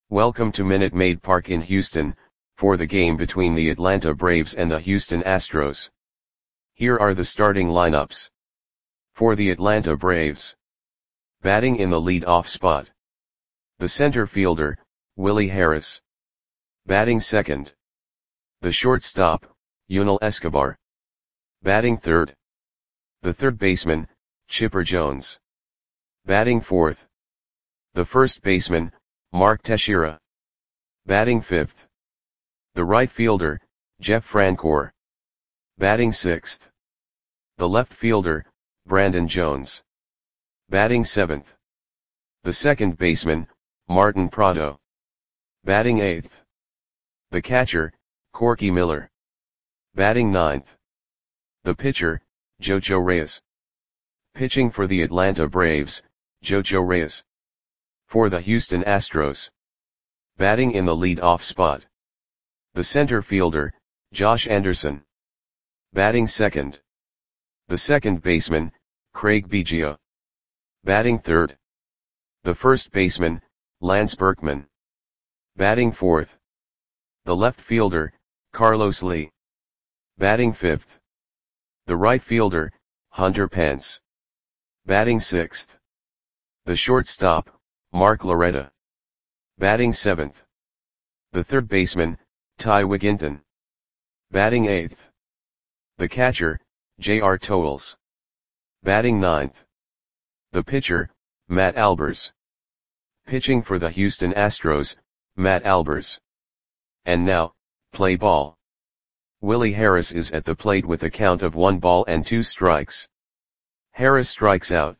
Welcome to Minute Maid Park in Houston, for the game between the Atlanta Braves and the Houston Astros. Here are the starting lineups. For the Atlanta Braves. Batting in the lead-off spot. The center fielder, Willie Harris. Batting second. The shortstop, Yunel Escobar. Batting third. The third baseman, Chipper Jones. Batting fourth. The first baseman, Mark Teixeira. Batting fifth. The right fielder, Jeff Francoeur. Batting sixth. The left fielder, Brandon Jones. Batting seventh. The second baseman, Martin Prado. Batting eighth. The catcher, Corky Miller. Batting ninth. The pitcher, Jojo Reyes. Pitching for the Atlanta Braves, Jojo Reyes. For the Houston Astros. Batting in the lead-off spot. The center fielder, Josh Anderson. Batting second. The second baseman, Craig Biggio. Batting third. The first baseman, Lance Berkman. Batting fourth. The left fielder, Carlos Lee. Batting fifth. The right fielder, Hunter Pence. Batting sixth. The shortstop, Mark Loretta. Batting seventh. The third baseman, Ty Wigginton. Batting eighth. The catcher, J.R. Towles. Batting ninth. The pitcher, Matt Albers. Pitching for the Houston Astros, Matt Albers. And now, play ball. Willie Harris is at the plate with a count of 1 ball and 2 strikes. Harris strikes out.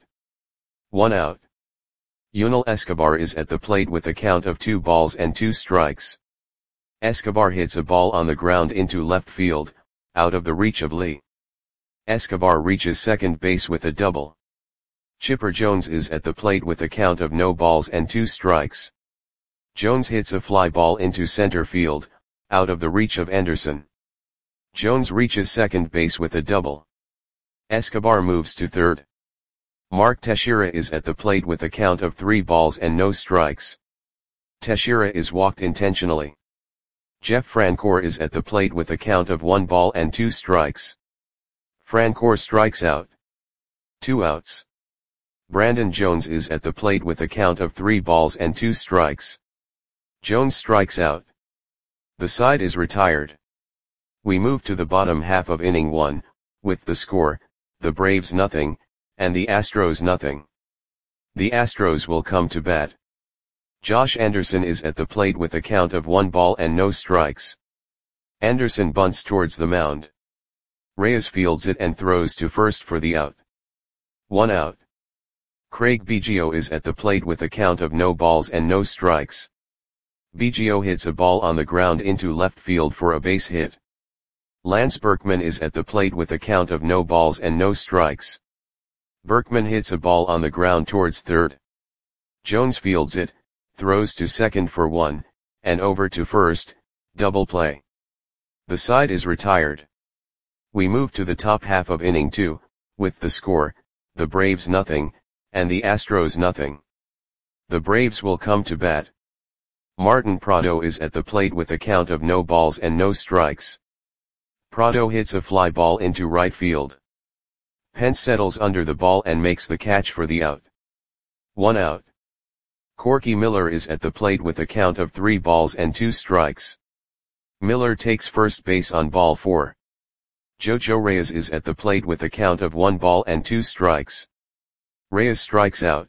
1 out. Yunel Escobar is at the plate with a count of 2 balls and 2 strikes. Escobar hits a ball on the ground into left field, out of the reach of Lee. Escobar reaches second base with a double. Chipper Jones is at the plate with a count of no balls and 2 strikes. Jones hits a fly ball into center field, out of the reach of Anderson. Jones reaches second base with a double. Escobar moves to third. Mark Teixeira is at the plate with a count of 3 balls and no strikes. Teixeira is walked intentionally. Jeff Francoeur is at the plate with a count of 1 ball and 2 strikes. Francoeur strikes out. 2 outs. Brandon Jones is at the plate with a count of 3 balls and 2 strikes. Jones strikes out. The side is retired. We move to the bottom half of inning 1, with the score, the Braves nothing, and the Astros nothing. The Astros will come to bat. Josh Anderson is at the plate with a count of 1 ball and no strikes. Anderson bunts towards the mound. Reyes fields it and throws to first for the out. 1 out. Craig Biggio is at the plate with a count of no balls and no strikes. Biggio hits a ball on the ground into left field for a base hit. Lance Berkman is at the plate with a count of no balls and no strikes. Berkman hits a ball on the ground towards third. Jones fields it, throws to second for 1, and over to first, double play. The side is retired. We move to the top half of inning 2, with the score, the Braves nothing, and the Astros nothing. The Braves will come to bat. Martin Prado is at the plate with a count of no balls and no strikes. Prado hits a fly ball into right field. Pence settles under the ball and makes the catch for the out. 1 out. Corky Miller is at the plate with a count of 3 balls and 2 strikes. Miller takes first base on ball 4. Jojo Reyes is at the plate with a count of 1 ball and 2 strikes. Reyes strikes out.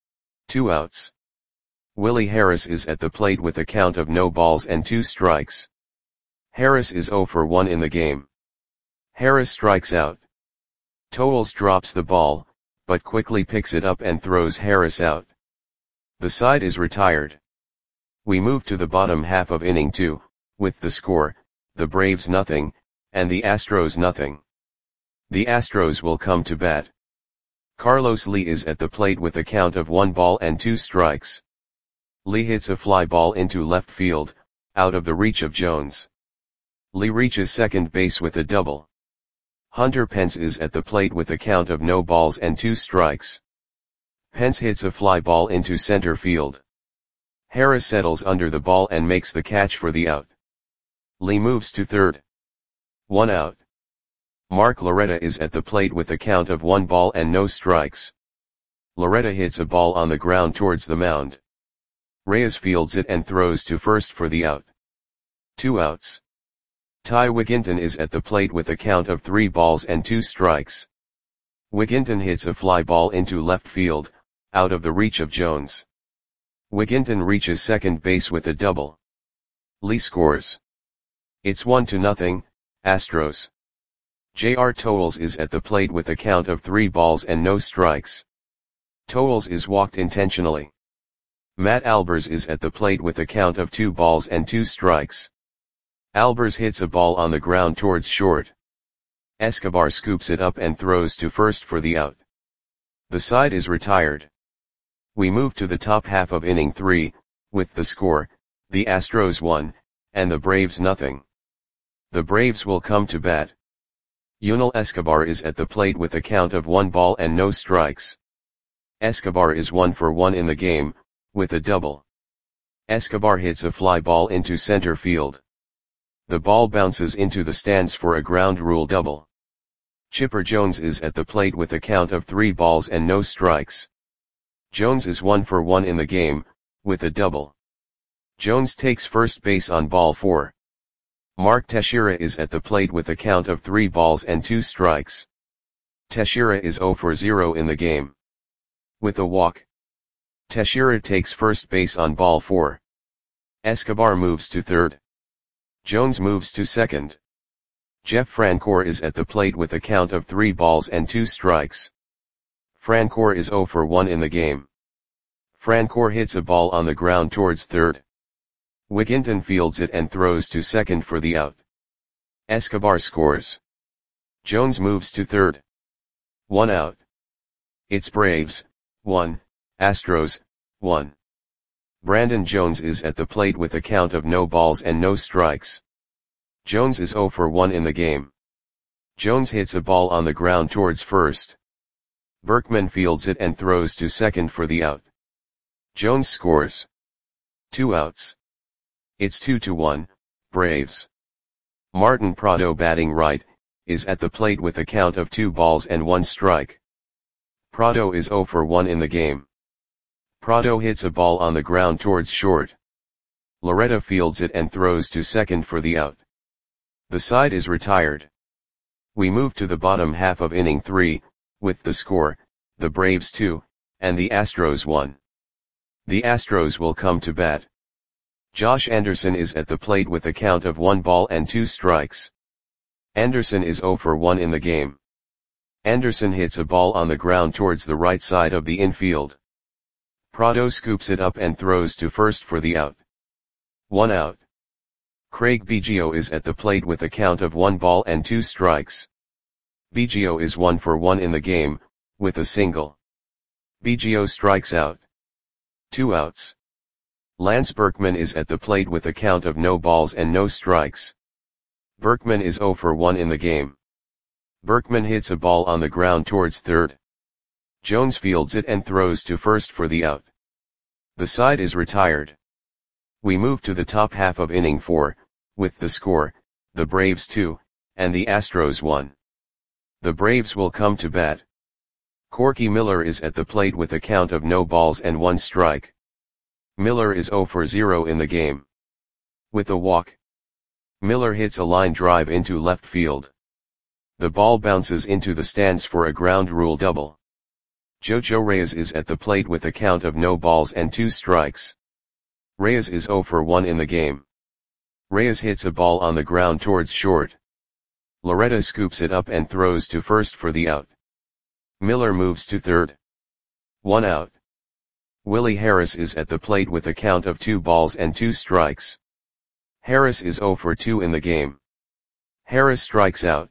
2 outs. Willie Harris is at the plate with a count of no balls and 2 strikes. Harris is 0 for 1 in the game. Harris strikes out. Towles drops the ball, but quickly picks it up and throws Harris out. The side is retired. We move to the bottom half of inning 2, with the score, the Braves nothing, and the Astros nothing. The Astros will come to bat. Carlos Lee is at the plate with a count of 1 ball and 2 strikes. Lee hits a fly ball into left field, out of the reach of Jones. Lee reaches second base with a double. Hunter Pence is at the plate with a count of no balls and 2 strikes. Pence hits a fly ball into center field. Harris settles under the ball and makes the catch for the out. Lee moves to third. 1 out. Mark Loretta is at the plate with a count of 1 ball and no strikes. Loretta hits a ball on the ground towards the mound. Reyes fields it and throws to first for the out. 2 outs. Ty Wigginton is at the plate with a count of 3 balls and 2 strikes. Wigginton hits a fly ball into left field, out of the reach of Jones. Wigginton reaches second base with a double. Lee scores. It's 1-0, Astros. J.R. Towles is at the plate with a count of 3 balls and no strikes. Towles is walked intentionally. Matt Albers is at the plate with a count of 2 balls and 2 strikes. Albers hits a ball on the ground towards short. Escobar scoops it up and throws to first for the out. The side is retired. We move to the top half of inning 3, with the score, the Astros 1, and the Braves 0. The Braves will come to bat. Yunel Escobar is at the plate with a count of 1 ball and no strikes. Escobar is 1 for 1 in the game, with a double. Escobar hits a fly ball into center field. The ball bounces into the stands for a ground rule double. Chipper Jones is at the plate with a count of 3 balls and no strikes. Jones is 1 for 1 in the game, with a double. Jones takes first base on ball 4. Mark Teixeira is at the plate with a count of 3 balls and 2 strikes. Teixeira is 0 for 0 in the game. With a walk. Teixeira takes first base on ball 4. Escobar moves to third. Jones moves to second. Jeff Francoeur is at the plate with a count of 3 balls and 2 strikes. Francoeur is 0 for 1 in the game. Francoeur hits a ball on the ground towards third. Wigginton fields it and throws to second for the out. Escobar scores. Jones moves to third. 1 out. It's Braves, 1, Astros, 1. Brandon Jones is at the plate with a count of no balls and no strikes. Jones is 0 for 1 in the game. Jones hits a ball on the ground towards first. Berkman fields it and throws to second for the out. Jones scores. 2 outs. It's 2-1, Braves. Martin Prado, batting right, is at the plate with a count of 2 balls and 1 strike. Prado is 0 for 1 in the game. Prado hits a ball on the ground towards short. Loretta fields it and throws to second for the out. The side is retired. We move to the bottom half of inning 3, with the score, the Braves 2, and the Astros 1. The Astros will come to bat. Josh Anderson is at the plate with a count of 1 ball and 2 strikes. Anderson is 0 for 1 in the game. Anderson hits a ball on the ground towards the right side of the infield. Prado scoops it up and throws to first for the out. 1 out. Craig Biggio is at the plate with a count of 1 ball and 2 strikes. Biggio is 1 for 1 in the game, with a single. Biggio strikes out. 2 outs. Lance Berkman is at the plate with a count of no balls and no strikes. Berkman is 0 for 1 in the game. Berkman hits a ball on the ground towards third. Jones fields it and throws to first for the out. The side is retired. We move to the top half of inning 4, with the score, the Braves 2, and the Astros 1. The Braves will come to bat. Corky Miller is at the plate with a count of no balls and 1 strike. Miller is 0 for 0 in the game. With a walk. Miller hits a line drive into left field. The ball bounces into the stands for a ground rule double. Jojo Reyes is at the plate with a count of no balls and 2 strikes. Reyes is 0 for 1 in the game. Reyes hits a ball on the ground towards short. Loretta scoops it up and throws to first for the out. Miller moves to third. 1 out. Willie Harris is at the plate with a count of 2 balls and 2 strikes. Harris is 0 for 2 in the game. Harris strikes out.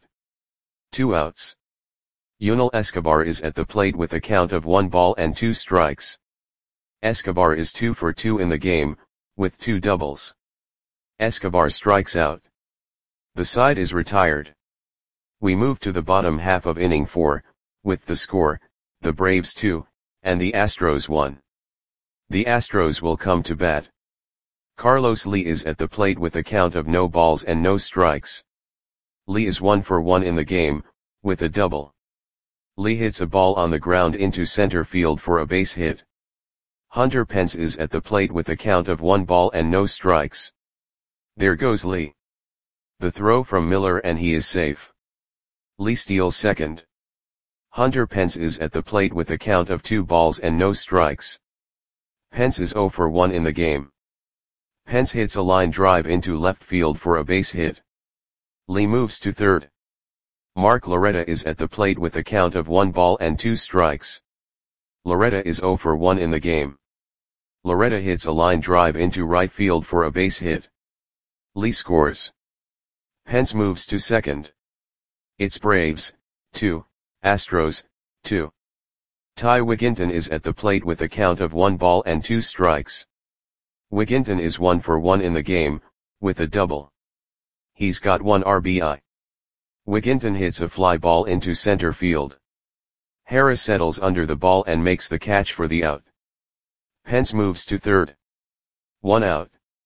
2 outs. Yunel Escobar is at the plate with a count of 1 ball and 2 strikes. Escobar is 2 for 2 in the game, with 2 doubles. Escobar strikes out. The side is retired. We move to the bottom half of inning 4, with the score, the Braves 2, and the Astros 1. The Astros will come to bat. Carlos Lee is at the plate with a count of no balls and no strikes. Lee is 1 for 1 in the game, with a double. Lee hits a ball on the ground into center field for a base hit. Hunter Pence is at the plate with a count of 1 ball and no strikes. There goes Lee. The throw from Miller and he is safe. Lee steals second. Hunter Pence is at the plate with a count of 2 balls and no strikes. Pence is 0 for 1 in the game. Pence hits a line drive into left field for a base hit. Lee moves to third. Mark Loretta is at the plate with a count of 1 ball and 2 strikes. Loretta is 0 for 1 in the game. Loretta hits a line drive into right field for a base hit. Lee scores. Pence moves to second. It's Braves, 2, Astros, 2. Ty Wigginton is at the plate with a count of 1 ball and 2 strikes. Wigginton is 1 for 1 in the game, with a double. He's got 1 RBI. Wigginton hits a fly ball into center field. Harris settles under the ball and makes the catch for the out. Pence moves to third. 1 out.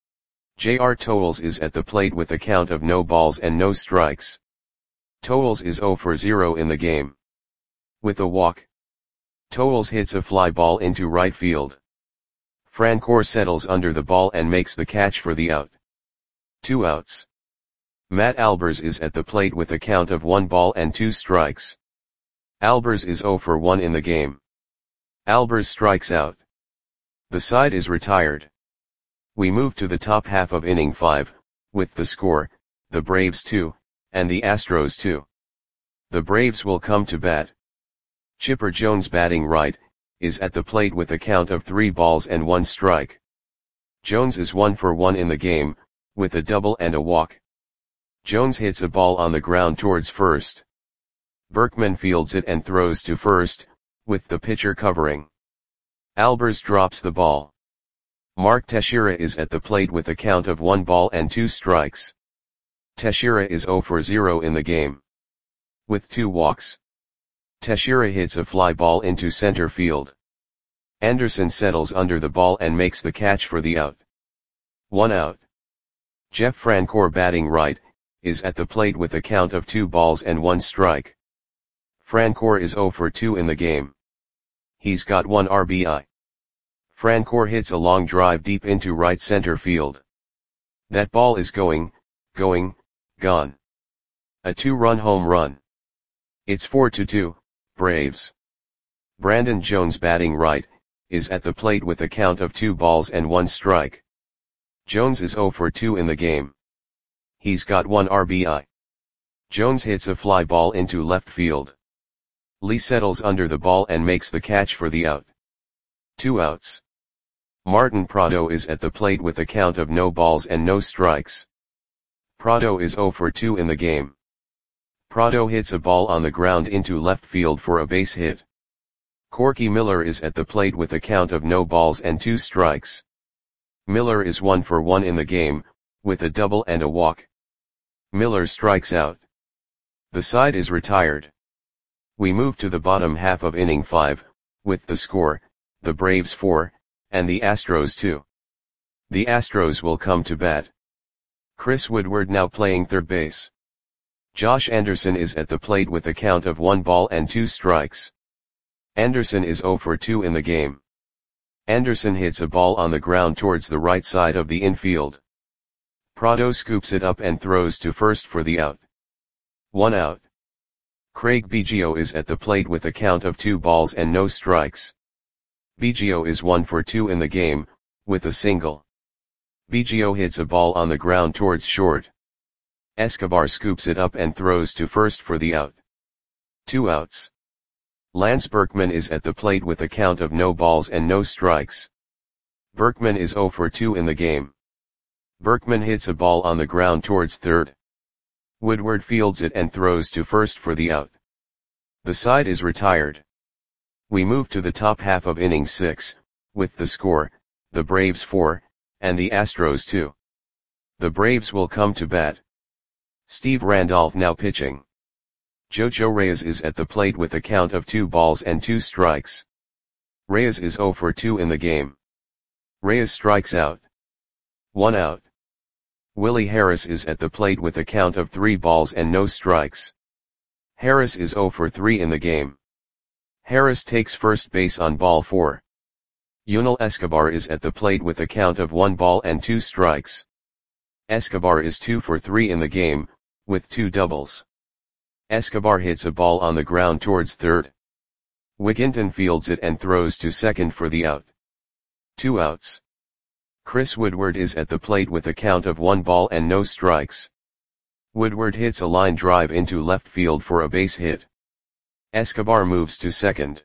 J.R. Towles is at the plate with a count of no balls and no strikes. Towles is 0 for 0 in the game. With a walk. Towles hits a fly ball into right field. Francoeur settles under the ball and makes the catch for the out. 2 outs. Matt Albers is at the plate with a count of 1 ball and 2 strikes. Albers is 0 for 1 in the game. Albers strikes out. The side is retired. We move to the top half of inning 5, with the score, the Braves 2, and the Astros 2. The Braves will come to bat. Chipper Jones, batting right, is at the plate with a count of 3 balls and 1 strike. Jones is 1 for 1 in the game, with a double and a walk. Jones hits a ball on the ground towards first. Berkman fields it and throws to first, with the pitcher covering. Albers drops the ball. Mark Teixeira is at the plate with a count of 1 ball and 2 strikes. Teixeira is 0 for 0 in the game. With 2 walks. Teixeira hits a fly ball into center field. Anderson settles under the ball and makes the catch for the out. 1 out. Jeff Francoeur, batting right, is at the plate with a count of 2 balls and 1 strike. Francoeur is 0 for 2 in the game. He's got 1 RBI. Francoeur hits a long drive deep into right center field. That ball is gone. A 2-run home run. It's 4-2, Braves. Brandon Jones, batting right, is at the plate with a count of 2 balls and 1 strike. Jones is 0 for 2 in the game. He's got 1 RBI. Jones hits a fly ball into left field. Lee settles under the ball and makes the catch for the out. 2 outs. Martin Prado is at the plate with a count of no balls and no strikes. Prado is 0 for 2 in the game. Prado hits a ball on the ground into left field for a base hit. Corky Miller is at the plate with a count of no balls and 2 strikes. Miller is 1 for 1 in the game, with a double and a walk. Miller strikes out. The side is retired. We move to the bottom half of inning 5, with the score, the Braves 4, and the Astros 2. The Astros will come to bat. Chris Woodward now playing third base. Josh Anderson is at the plate with a count of 1 ball and 2 strikes. Anderson is 0 for 2 in the game. Anderson hits a ball on the ground towards the right side of the infield. Prado scoops it up and throws to first for the out. 1 out. Craig Biggio is at the plate with a count of 2 balls and no strikes. Biggio is 1 for 2 in the game, with a single. Biggio hits a ball on the ground towards short. Escobar scoops it up and throws to first for the out. 2 outs. Lance Berkman is at the plate with a count of no balls and no strikes. Berkman is 0 for 2 in the game. Berkman hits a ball on the ground towards third. Woodward fields it and throws to first for the out. The side is retired. We move to the top half of inning 6, with the score, the Braves 4, and the Astros 2. The Braves will come to bat. Steve Randolph now pitching. Jojo Reyes is at the plate with a count of 2 balls and 2 strikes. Reyes is 0 for 2 in the game. Reyes strikes out. 1 out. Willie Harris is at the plate with a count of 3 balls and no strikes. Harris is 0 for 3 in the game. Harris takes first base on ball 4. Yunel Escobar is at the plate with a count of 1 ball and 2 strikes. Escobar is 2 for 3 in the game, with 2 doubles. Escobar hits a ball on the ground towards third. Wigginton fields it and throws to second for the out. 2 outs. Chris Woodward is at the plate with a count of 1 ball and no strikes. Woodward hits a line drive into left field for a base hit. Escobar moves to second.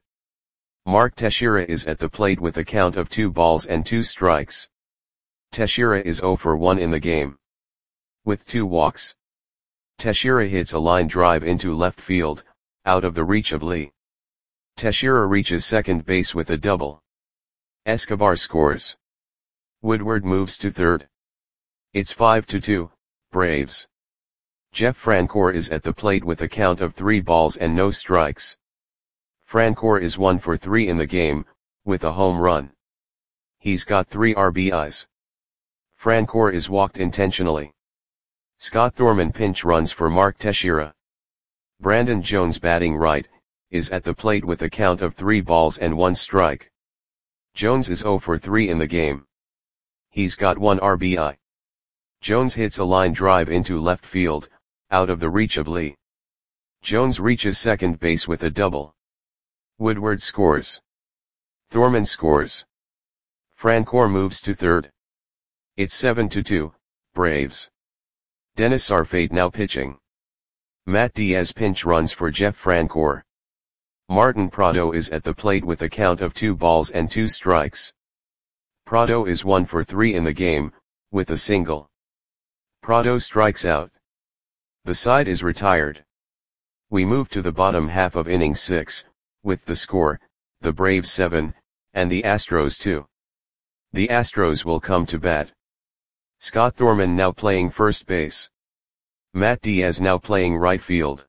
Mark Teixeira is at the plate with a count of 2 balls and 2 strikes. Teixeira is 0 for 1 in the game. With 2 walks. Teixeira hits a line drive into left field, out of the reach of Lee. Teixeira reaches second base with a double. Escobar scores. Woodward moves to third. It's 5-2, Braves. Jeff Francoeur is at the plate with a count of 3 balls and no strikes. Francoeur is 1 for 3 in the game, with a home run. He's got 3 RBIs. Francoeur is walked intentionally. Scott Thorman pinch runs for Mark Teixeira. Brandon Jones batting right, is at the plate with a count of 3 balls and 1 strike. Jones is 0 for 3 in the game. He's got 1 RBI. Jones hits a line drive into left field, out of the reach of Lee. Jones reaches second base with a double. Woodward scores. Thorman scores. Francoeur moves to third. It's 7-2, Braves. Dennis Arfade now pitching. Matt Diaz pinch runs for Jeff Francoeur. Martin Prado is at the plate with a count of 2 balls and 2 strikes. Prado is 1 for 3 in the game, with a single. Prado strikes out. The side is retired. We move to the bottom half of inning 6, with the score, the Braves 7, and the Astros 2. The Astros will come to bat. Scott Thorman now playing first base. Matt Diaz now playing right field.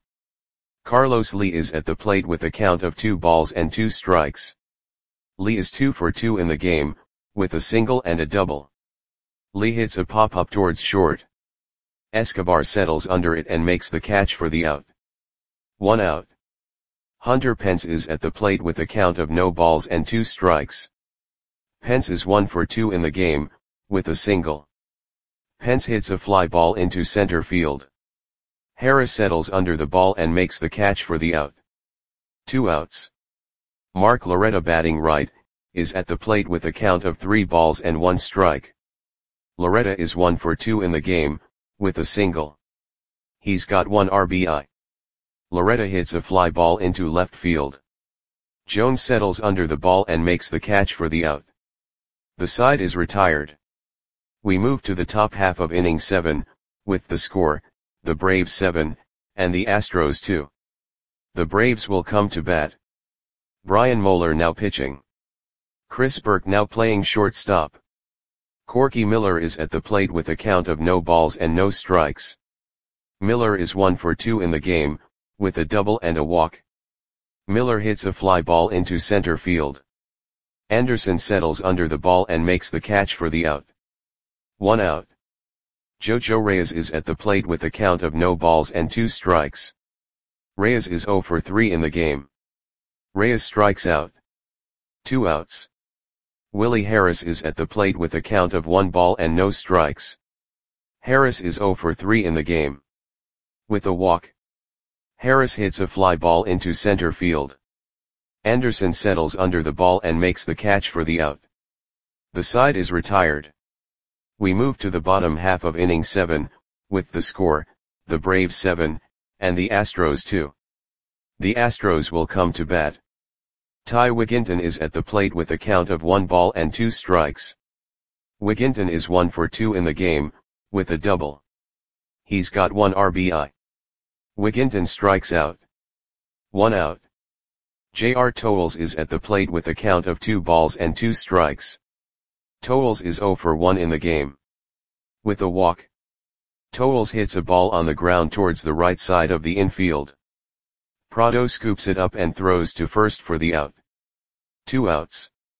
Carlos Lee is at the plate with a count of 2 balls and 2 strikes. Lee is 2 for 2 in the game, with a single and a double. Lee hits a pop-up towards short. Escobar settles under it and makes the catch for the out. 1 out. Hunter Pence is at the plate with a count of no balls and 2 strikes. Pence is 1 for 2 in the game, with a single. Pence hits a fly ball into center field. Harris settles under the ball and makes the catch for the out. 2 outs. Mark Loretta batting right, is at the plate with a count of 3 balls and 1 strike. Loretta is 1 for 2 in the game, with a single. He's got 1 RBI. Loretta hits a fly ball into left field. Jones settles under the ball and makes the catch for the out. The side is retired. We move to the top half of inning 7, with the score, the Braves 7, and the Astros 2. The Braves will come to bat. Brian Moeller now pitching. Chris Burke now playing shortstop. Corky Miller is at the plate with a count of no balls and no strikes. Miller is 1 for 2 in the game, with a double and a walk. Miller hits a fly ball into center field. Anderson settles under the ball and makes the catch for the out. 1 out. Jojo Reyes is at the plate with a count of no balls and 2 strikes. Reyes is 0 for 3 in the game. Reyes strikes out. 2 outs. Willie Harris is at the plate with a count of 1 ball and no strikes. Harris is 0 for 3 in the game. With a walk. Harris hits a fly ball into center field. Anderson settles under the ball and makes the catch for the out. The side is retired. We move to the bottom half of inning 7, with the score, the Braves 7, and the Astros 2. The Astros will come to bat. Ty Wigginton is at the plate with a count of 1 ball and 2 strikes. Wigginton is 1 for 2 in the game, with a double. He's got 1 RBI. Wigginton strikes out. 1 out. J.R. Towles is at the plate with a count of 2 balls and 2 strikes. Towles is 0 for 1 in the game. With a walk. Towles hits a ball on the ground towards the right side of the infield. Prado scoops it up and throws to first for the out. 2 outs.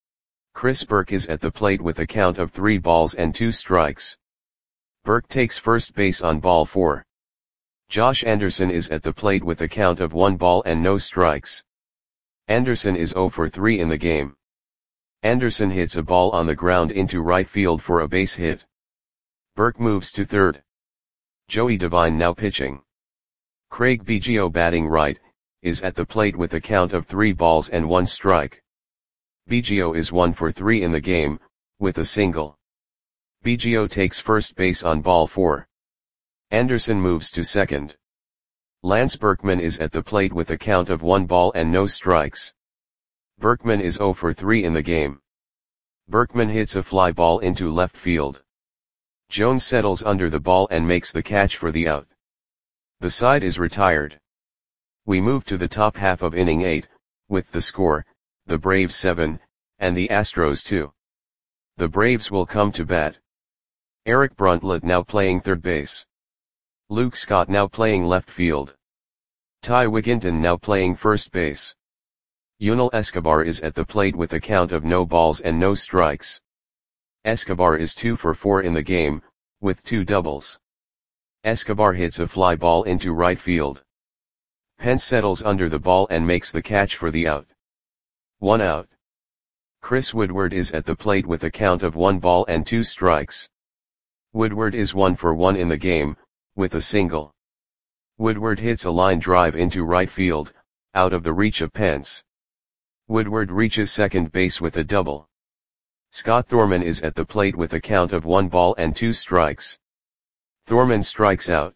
Chris Burke is at the plate with a count of 3 balls and 2 strikes. Burke takes first base on ball 4. Josh Anderson is at the plate with a count of 1 ball and no strikes. Anderson is 0 for 3 in the game. Anderson hits a ball on the ground into right field for a base hit. Burke moves to third. Joey Devine now pitching. Craig Biggio batting right, is at the plate with a count of 3 balls and 1 strike. Biggio is 1 for 3 in the game, with a single. Biggio takes first base on ball 4. Anderson moves to second. Lance Berkman is at the plate with a count of 1 ball and no strikes. Berkman is 0 for 3 in the game. Berkman hits a fly ball into left field. Jones settles under the ball and makes the catch for the out. The side is retired. We move to the top half of inning 8, with the score, the Braves 7, and the Astros 2. The Braves will come to bat. Eric Bruntlett now playing third base. Luke Scott now playing left field. Ty Wigginton now playing first base. Yunel Escobar is at the plate with a count of no balls and no strikes. Escobar is 2 for 4 in the game, with 2 doubles. Escobar hits a fly ball into right field. Pence settles under the ball and makes the catch for the out. 1 out. Chris Woodward is at the plate with a count of 1 ball and 2 strikes. Woodward is 1 for 1 in the game, with a single. Woodward hits a line drive into right field, out of the reach of Pence. Woodward reaches second base with a double. Scott Thorman is at the plate with a count of 1 ball and 2 strikes. Thorman strikes out.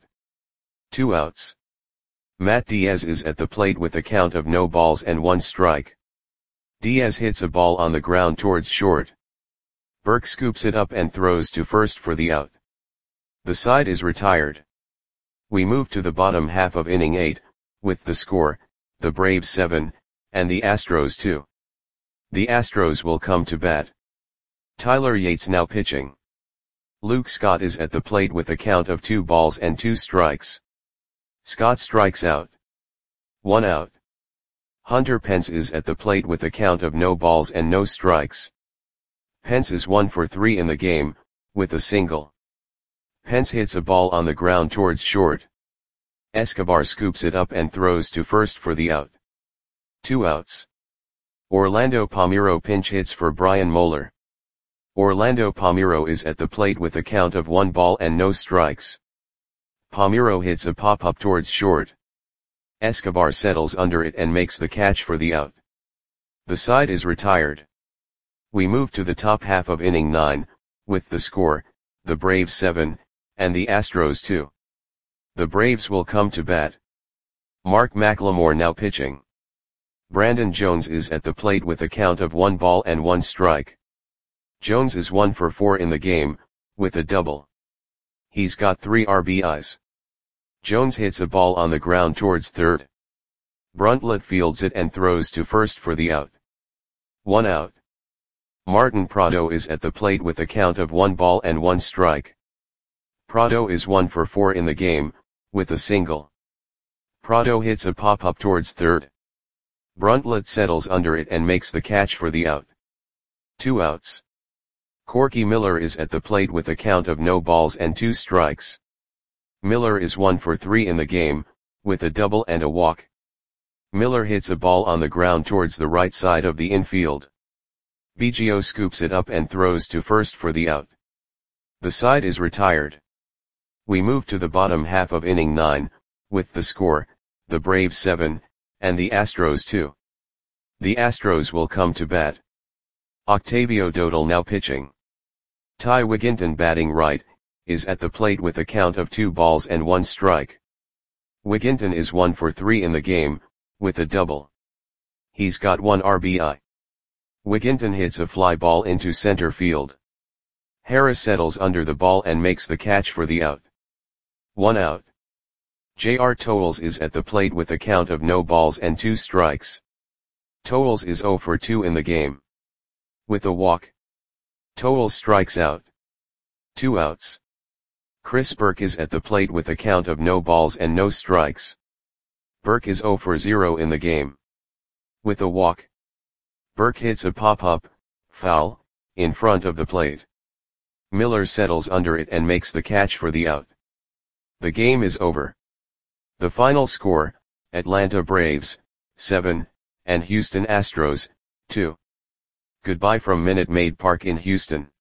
2 outs. Matt Diaz is at the plate with a count of no balls and 1 strike. Diaz hits a ball on the ground towards short. Burke scoops it up and throws to first for the out. The side is retired. We move to the bottom half of inning 8, with the score, the Braves 7, and the Astros 2. The Astros will come to bat. Tyler Yates now pitching. Luke Scott is at the plate with a count of 2 balls and 2 strikes. Scott strikes out. 1 out. Hunter Pence is at the plate with a count of no balls and no strikes. Pence is 1 for 3 in the game, with a single. Pence hits a ball on the ground towards short. Escobar scoops it up and throws to first for the out. 2 outs. Orlando Palmeiro pinch hits for Brian Moeller. Orlando Palmeiro is at the plate with a count of 1 ball and no strikes. Palmeiro hits a pop-up towards short. Escobar settles under it and makes the catch for the out. The side is retired. We move to the top half of inning 9, with the score, the Braves 7, and the Astros 2. The Braves will come to bat. Mark McLemore now pitching. Brandon Jones is at the plate with a count of 1 ball and 1 strike. Jones is 1 for 4 in the game, with a double. He's got 3 RBIs. Jones hits a ball on the ground towards third. Bruntlett fields it and throws to first for the out. 1 out. Martin Prado is at the plate with a count of 1 ball and 1 strike. Prado is 1 for 4 in the game, with a single. Prado hits a pop-up towards third. Bruntlett settles under it and makes the catch for the out. 2 outs. Corky Miller is at the plate with a count of no balls and 2 strikes. Miller is 1 for 3 in the game, with a double and a walk. Miller hits a ball on the ground towards the right side of the infield. Biggio scoops it up and throws to first for the out. The side is retired. We move to the bottom half of inning 9, with the score, the Braves 7, and the Astros 2. The Astros will come to bat. Octavio Dotel now pitching. Ty Wigginton batting right, is at the plate with a count of 2 balls and 1 strike. Wigginton is 1 for 3 in the game, with a double. He's got 1 RBI. Wigginton hits a fly ball into center field. Harris settles under the ball and makes the catch for the out. 1 out. J.R. Towles is at the plate with a count of no balls and 2 strikes. Towles is 0 for 2 in the game. With a walk. Towles strikes out. 2 outs. Chris Burke is at the plate with a count of no balls and no strikes. Burke is 0 for 0 in the game. With a walk. Burke hits a pop-up, foul, in front of the plate. Miller settles under it and makes the catch for the out. The game is over. The final score, Atlanta Braves, 7, and Houston Astros, 2. Goodbye from Minute Maid Park in Houston.